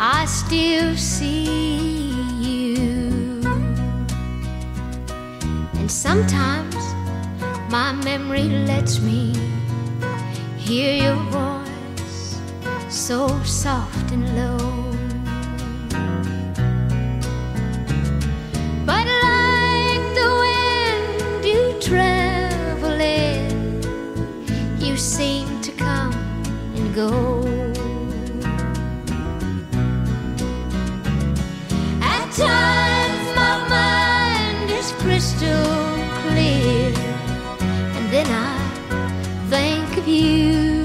I still see you. And sometimes my memory lets me hear your voice, so soft and low. But like the wind you travel in, you seem to come and go. At times my mind is crystal clear, and then I think of you.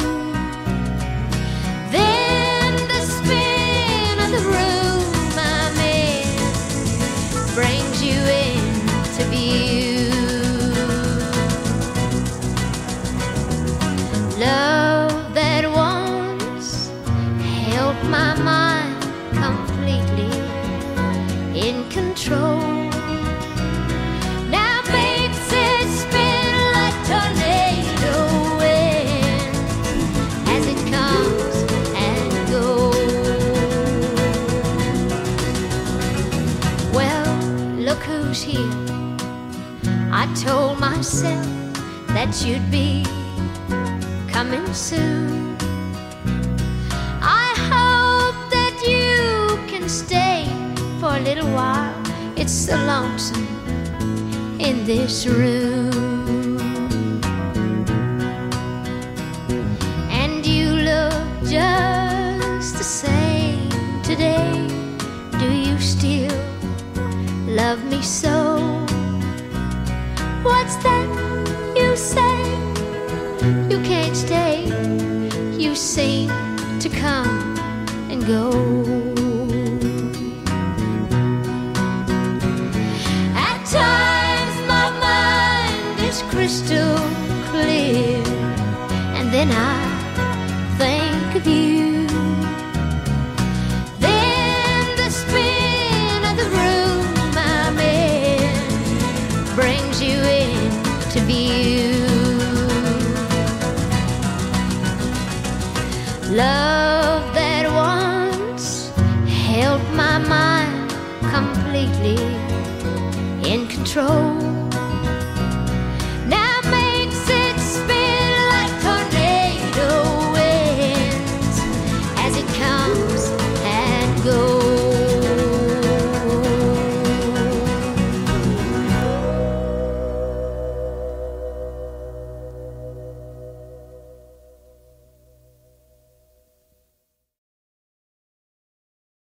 Then the spin of the room I'm in brings you into view. Love that once held my mind completely in control now makes it spin like tornado wind as it comes and goes. Well, look who's here. I told myself that you'd be coming soon. I hope that you can stay for a little while. It's so lonesome in this room. And you look just the same today. Do you still love me so? What's that you say? You can't stay. You seem to come and go. At times my mind is crystal clear, and then I think of you. Then the spin of the room I'm in brings you into view. Love that once held my mind completely in control